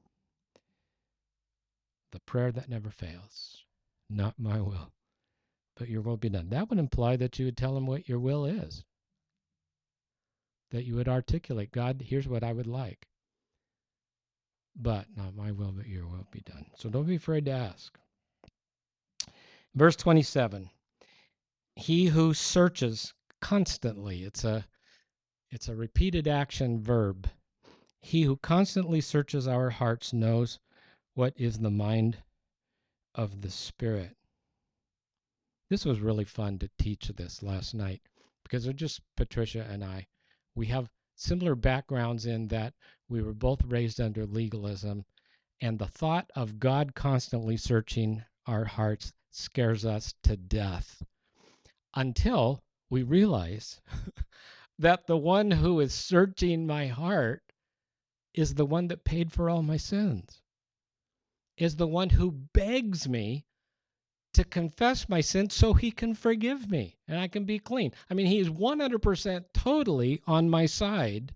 the prayer that never fails. Not my will, but your will be done. That would imply that you would tell him what your will is. That you would articulate, God, here's what I would like. But not my will, but your will be done. So don't be afraid to ask. Verse 27, he who searches constantly, it's a repeated action verb. He who constantly searches our hearts knows what is the mind of the Spirit. This was really fun to teach this last night because it's just Patricia and I. We have similar backgrounds in that we were both raised under legalism, and the thought of God constantly searching our hearts scares us to death until we realize that the one who is searching my heart is the one that paid for all my sins, is the one who begs me to confess my sins so he can forgive me and I can be clean. I mean, he is 100% totally on my side,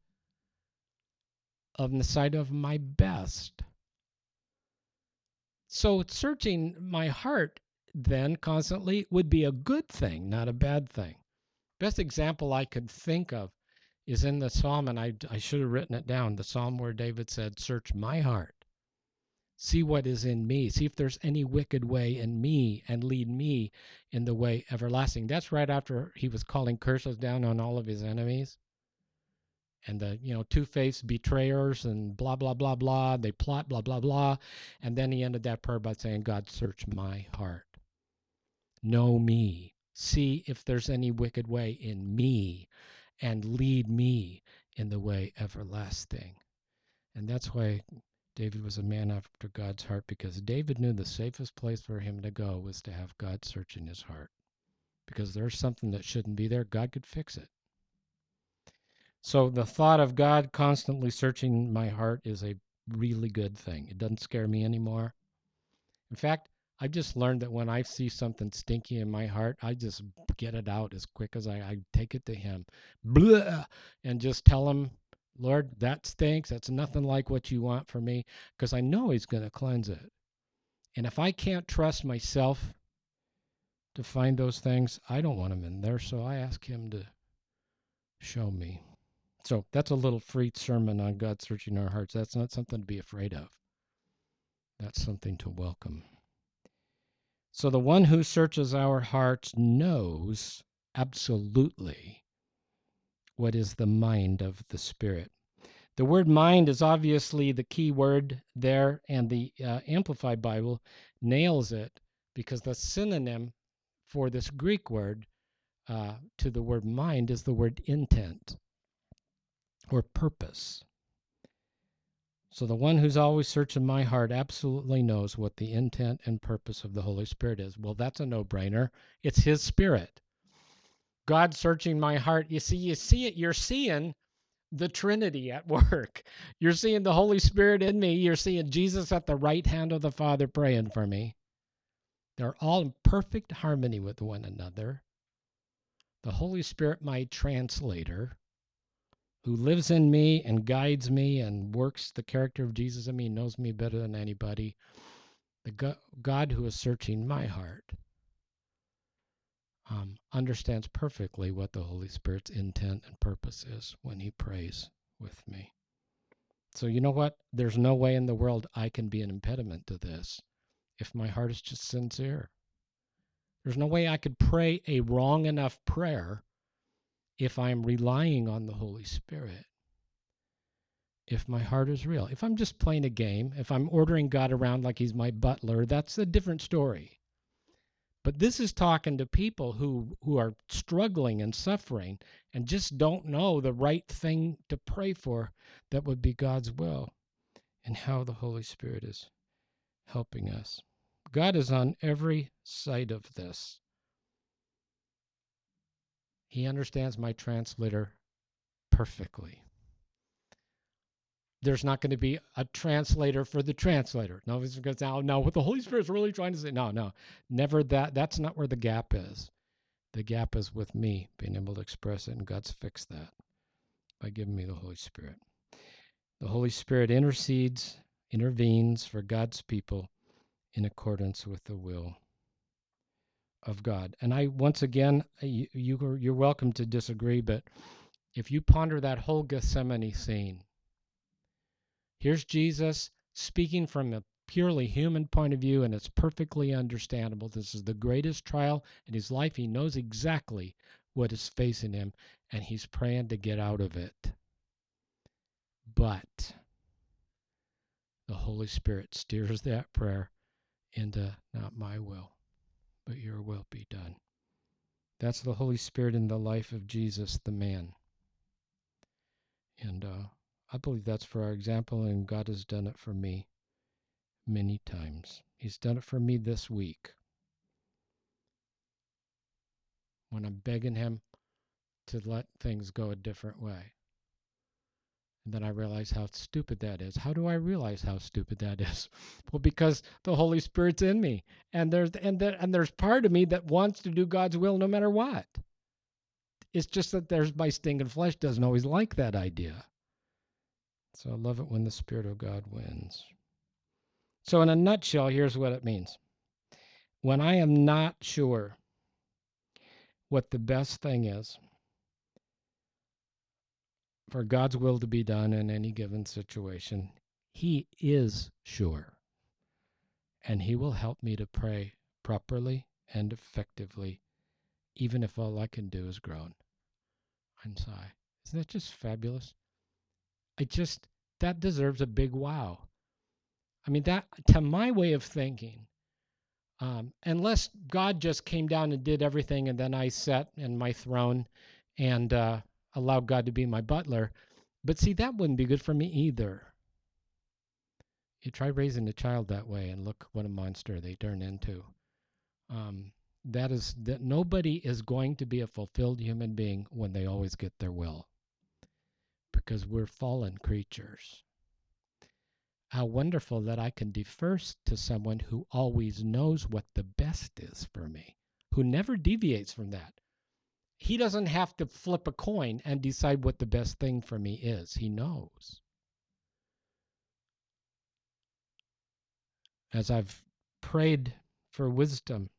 on the side of my best. So searching my heart then constantly would be a good thing, not a bad thing. Best example I could think of is in the Psalm, and I should have written it down, the Psalm where David said, search my heart. See what is in me. See if there's any wicked way in me and lead me in the way everlasting. That's right after he was calling curses down on all of his enemies. And the, two-faced betrayers and blah, blah, blah, blah. They plot, blah, blah, blah. And then he ended that prayer by saying, God, search my heart. Know me. See if there's any wicked way in me and lead me in the way everlasting. And that's why David was a man after God's heart, because David knew the safest place for him to go was to have God search in his heart. Because there's something that shouldn't be there, God could fix it. So the thought of God constantly searching my heart is a really good thing. It doesn't scare me anymore. In fact, I just learned that when I see something stinky in my heart, I just get it out as quick as I take it to him. Blah! And just tell him, Lord, that stinks. That's nothing like what you want for me, because I know he's going to cleanse it. And if I can't trust myself to find those things, I don't want them in there, so I ask him to show me. So that's a little free sermon on God searching our hearts. That's not something to be afraid of. That's something to welcome. So the one who searches our hearts knows absolutely what is the mind of the Spirit. The word mind is obviously the key word there, and the Amplified Bible nails it, because the synonym for this Greek word to the word mind is the word intent or purpose. So the one who's always searching my heart absolutely knows what the intent and purpose of the Holy Spirit is. Well, that's a no-brainer. It's his Spirit. God searching my heart. You see it. You're seeing the Trinity at work. You're seeing the Holy Spirit in me. You're seeing Jesus at the right hand of the Father praying for me. They're all in perfect harmony with one another. The Holy Spirit, my translator, who lives in me and guides me and works the character of Jesus in me, knows me better than anybody. The God who is searching my heart understands perfectly what the Holy Spirit's intent and purpose is when he prays with me. So you know what? There's no way in the world I can be an impediment to this if my heart is just sincere. There's no way I could pray a wrong enough prayer if I'm relying on the Holy Spirit. if my heart is real. If I'm just playing a game, if I'm ordering God around like he's my butler, that's a different story. But this is talking to people who are struggling and suffering and just don't know the right thing to pray for that would be God's will, and how the Holy Spirit is helping us. God is on every side of this. He understands my translator perfectly. There's not going to be a translator for the translator. No, it's because now what the Holy Spirit's really trying to say. No, never that. That's not where the gap is. The gap is with me being able to express it, and God's fixed that by giving me the Holy Spirit. The Holy Spirit intervenes for God's people in accordance with the will of God. And I, once again, you're welcome to disagree, but if you ponder that whole Gethsemane scene, here's Jesus speaking from a purely human point of view, and it's perfectly understandable. This is the greatest trial in his life. He knows exactly what is facing him, and he's praying to get out of it. But the Holy Spirit steers that prayer into, not my will, but your will be done. That's the Holy Spirit in the life of Jesus, the man. And I believe that's for our example, and God has done it for me many times. He's done it for me this week when I'm begging him to let things go a different way. And then I realize how stupid that is. How do I realize how stupid that is? Well, because the Holy Spirit's in me, and there's part of me that wants to do God's will no matter what. It's just that there's my stinking flesh doesn't always like that idea. So I love it when the Spirit of God wins. So in a nutshell, here's what it means. When I am not sure what the best thing is for God's will to be done in any given situation, he is sure. And he will help me to pray properly and effectively, even if all I can do is groan and sigh. Isn't that just fabulous? That deserves a big wow. I mean, that, to my way of thinking, unless God just came down and did everything and then I sat in my throne and allowed God to be my butler. But see, that wouldn't be good for me either. You try raising a child that way and look what a monster they turn into. That nobody is going to be a fulfilled human being when they always get their will, because we're fallen creatures. How wonderful that I can defer to someone who always knows what the best is for me, who never deviates from that. He doesn't have to flip a coin and decide what the best thing for me is. He knows. As I've prayed for wisdom,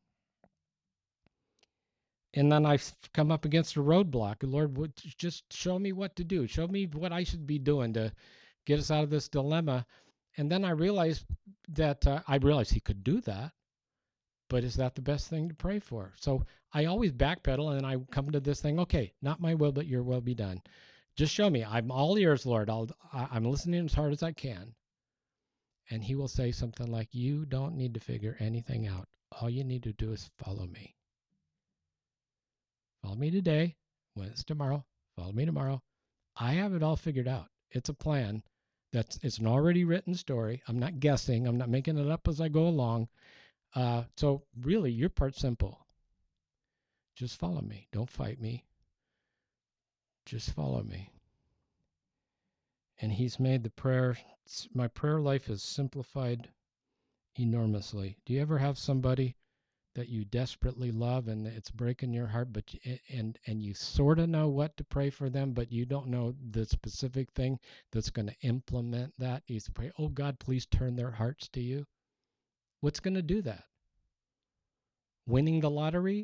and then I've come up against a roadblock, Lord, would just show me what to do. Show me what I should be doing to get us out of this dilemma. And then I realized that he could do that. But is that the best thing to pray for? So I always backpedal, and I come to this thing, okay, not my will, but your will be done. Just show me. I'm all ears, Lord. I'm listening as hard as I can. And he will say something like, you don't need to figure anything out. All you need to do is follow me. Follow me today. When it's tomorrow, follow me tomorrow. I have it all figured out. It's a plan. It's an already written story. I'm not guessing. I'm not making it up as I go along. So really, your part's simple. Just follow me. Don't fight me. Just follow me. And he's made my prayer life is simplified enormously. Do you ever have somebody that you desperately love and it's breaking your heart, but and you sort of know what to pray for them, but you don't know the specific thing that's going to implement that? You pray, oh God, please turn their hearts to you. What's going to do that? Winning the lottery?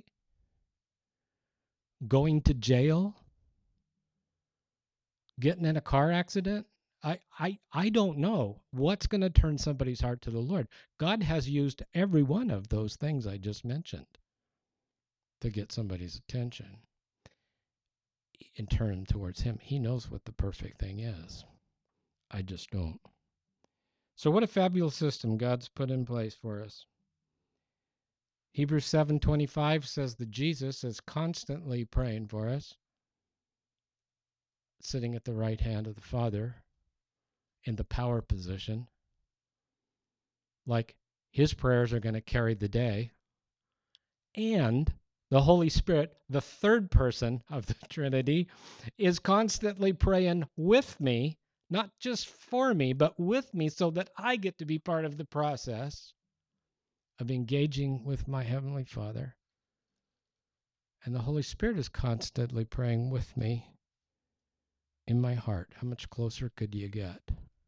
Going to jail? Getting in a car accident? I don't know what's going to turn somebody's heart to the Lord. God has used every one of those things I just mentioned to get somebody's attention and turn them towards him. He knows what the perfect thing is. I just don't. So what a fabulous system God's put in place for us. Hebrews 7:25 says that Jesus is constantly praying for us, sitting at the right hand of the Father in the power position. Like his prayers are going to carry the day. And the Holy Spirit, the third person of the Trinity, is constantly praying with me, not just for me, but with me, so that I get to be part of the process of engaging with my Heavenly Father. And the Holy Spirit is constantly praying with me in my heart. How much closer could you get?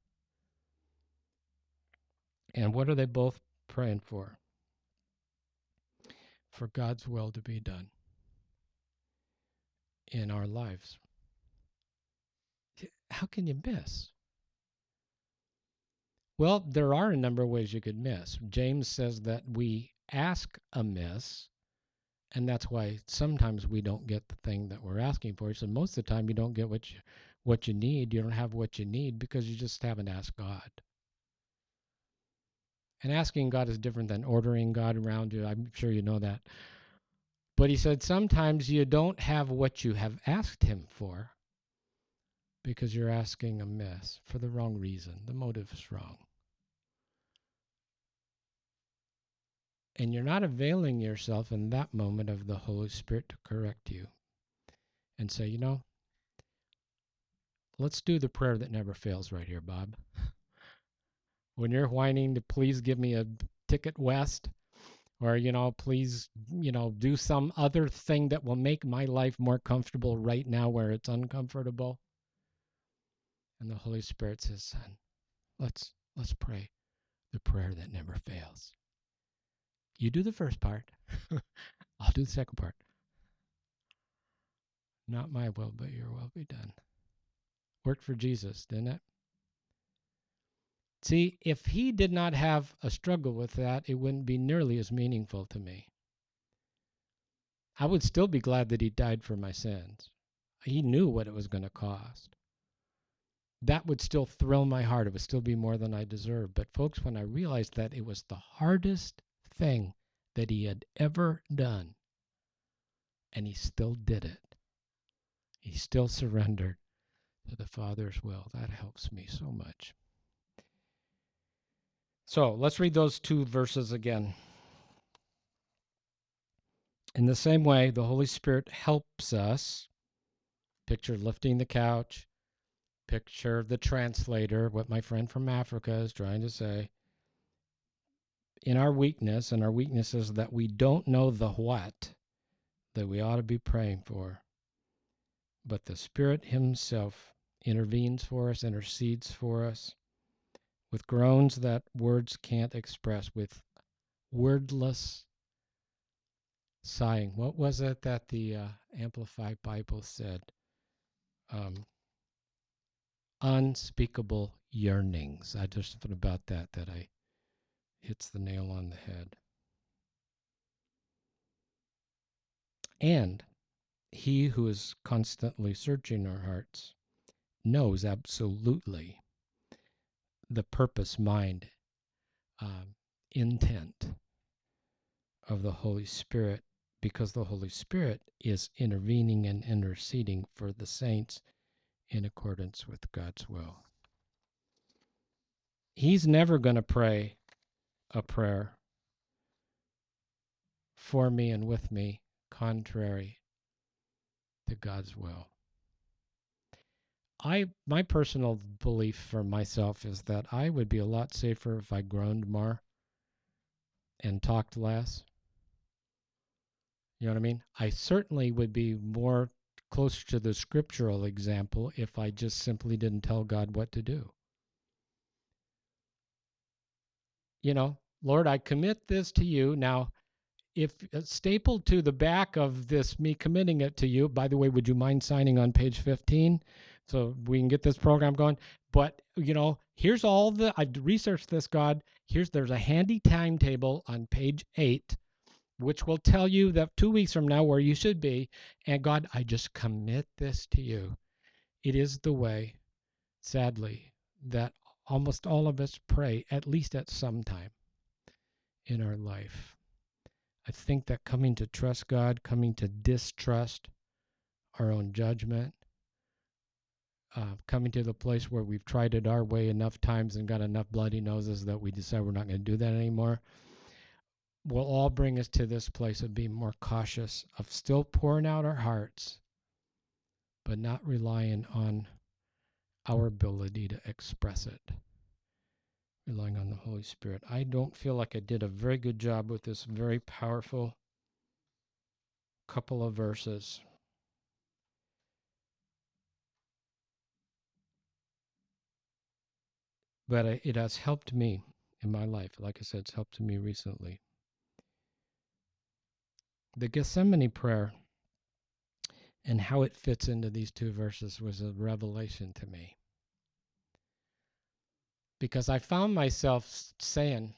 And what are they both praying for? For God's will to be done in our lives. How can you miss? Well, there are a number of ways you could miss. James says that we ask amiss, and that's why sometimes we don't get the thing that we're asking for. So most of the time you don't get what you need. You don't have what you need because you just haven't asked God. And asking God is different than ordering God around you. I'm sure you know that. But he said sometimes you don't have what you have asked him for because you're asking amiss for the wrong reason. The motive is wrong. And you're not availing yourself in that moment of the Holy Spirit to correct you and say, let's do the prayer that never fails right here, Bob. When you're whining to please give me a ticket west, or, please, do some other thing that will make my life more comfortable right now where it's uncomfortable. And the Holy Spirit says, son, let's pray the prayer that never fails. You do the first part. I'll do the second part. Not my will, but your will be done. Worked for Jesus, didn't it? See, if he did not have a struggle with that, it wouldn't be nearly as meaningful to me. I would still be glad that he died for my sins. He knew what it was going to cost. That would still thrill my heart. It would still be more than I deserve. But folks, when I realized that it was the hardest thing that he had ever done, and he still did it, he still surrendered to the Father's will, that helps me so much. So let's read those two verses again. In the same way, the Holy Spirit helps us. Picture lifting the couch. Picture the translator, what my friend from Africa is trying to say. In our weakness, and our weakness is that we don't know the what that we ought to be praying for. But the Spirit himself intervenes for us, intercedes for us with groans that words can't express, with wordless sighing. What was it that the Amplified Bible said? Unspeakable yearnings. I just thought about that I hits the nail on the head. And he who is constantly searching our hearts knows absolutely the purpose, mind, intent of the Holy Spirit, because the Holy Spirit is intervening and interceding for the saints in accordance with God's will. He's never going to pray a prayer for me and with me contrary to God's will. My personal belief for myself is that I would be a lot safer if I groaned more and talked less. You know what I mean? I certainly would be more closer to the scriptural example if I just simply didn't tell God what to do. Lord, I commit this to you. Now, if stapled to the back of this, me committing it to you, by the way, would you mind signing on page 15 so we can get this program going? But, here's I researched this, God. There's a handy timetable on page 8, which will tell you that 2 weeks from now where you should be. And God, I just commit this to you. It is the way, sadly, that almost all of us pray at least at some time in our life. I think that coming to trust God, coming to distrust our own judgment, coming to the place where we've tried it our way enough times and got enough bloody noses that we decide we're not going to do that anymore, will all bring us to this place of being more cautious, of still pouring out our hearts, but not relying on our ability to express it, relying on the Holy Spirit. I don't feel like I did a very good job with this very powerful couple of verses. But it has helped me in my life. Like I said, it's helped me recently. The Gethsemane prayer and how it fits into these two verses was a revelation to me. Because I found myself saying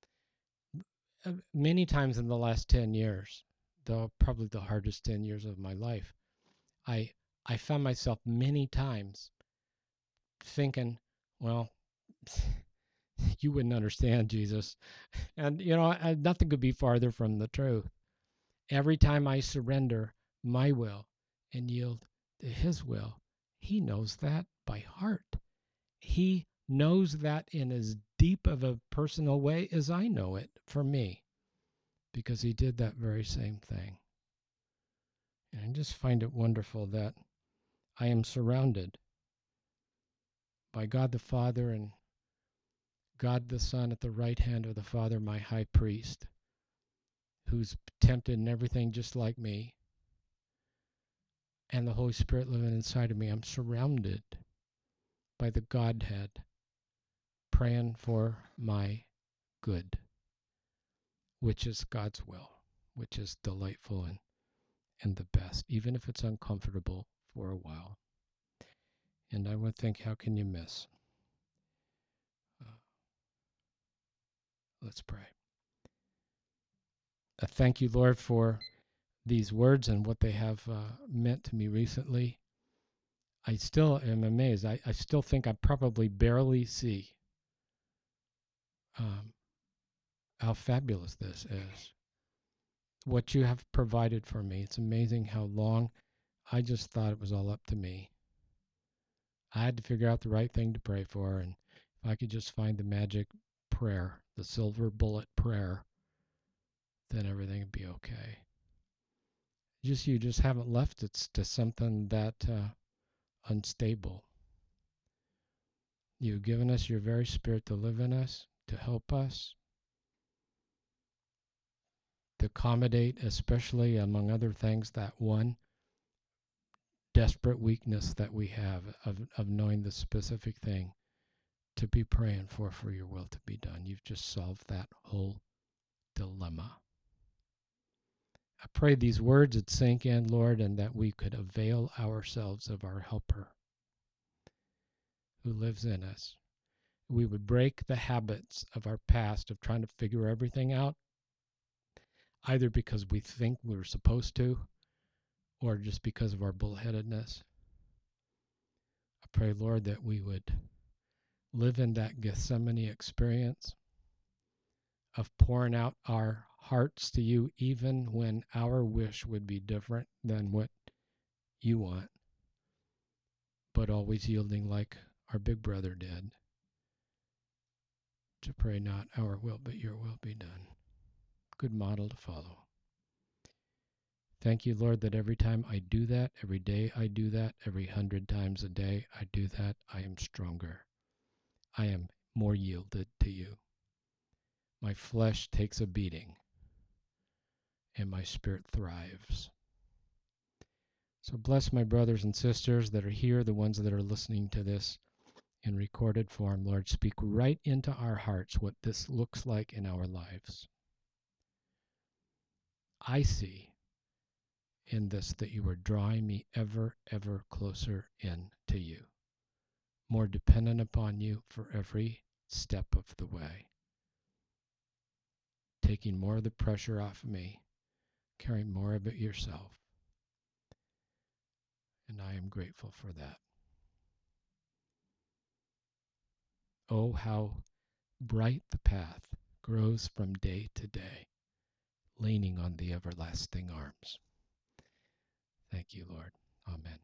many times in the last 10 years, though probably the hardest 10 years of my life, I found myself many times thinking, well, you wouldn't understand, Jesus. And, nothing could be farther from the truth. Every time I surrender my will and yield to His will, He knows that by heart. He knows that in as deep of a personal way as I know it for me, because He did that very same thing. And I just find it wonderful that I am surrounded by God the Father and God the Son at the right hand of the Father, my high priest, who's tempted in everything just like me, and the Holy Spirit living inside of me. I'm surrounded by the Godhead praying for my good, which is God's will, which is delightful and the best, even if it's uncomfortable for a while. And I would think, how can you miss? Let's pray. Thank you, Lord, for these words and what they have meant to me recently. I still am amazed. I still think I probably barely see how fabulous this is. What you have provided for me. It's amazing how long I just thought it was all up to me. I had to figure out the right thing to pray for, and if I could just find the magic prayer, the silver bullet prayer, then everything would be okay. You just haven't left it to something that unstable. You've given us your very Spirit to live in us, to help us, to accommodate, especially among other things, that one desperate weakness that we have of knowing the specific thing to be praying for your will to be done. You've just solved that whole dilemma. I pray these words would sink in, Lord, and that we could avail ourselves of our helper who lives in us. We would break the habits of our past of trying to figure everything out, either because we think we're supposed to or just because of our bullheadedness. I pray, Lord, that we would live in that Gethsemane experience of pouring out our hearts to you, even when our wish would be different than what you want, but always yielding like our big brother did, to pray not our will, but your will be done. Good model to follow. Thank you, Lord, that every time I do that, every day I do that, every 100 times a day I do that, I am stronger. I am more yielded to you. My flesh takes a beating, and my spirit thrives. So bless my brothers and sisters that are here, the ones that are listening to this in recorded form. Lord, speak right into our hearts what this looks like in our lives. I see in this that you are drawing me ever, ever closer in to you, more dependent upon you for every step of the way, taking more of the pressure off of me, carrying more of it yourself. And I am grateful for that. oh, how bright the path grows from day to day, leaning on the everlasting arms. Thank you, Lord. Amen.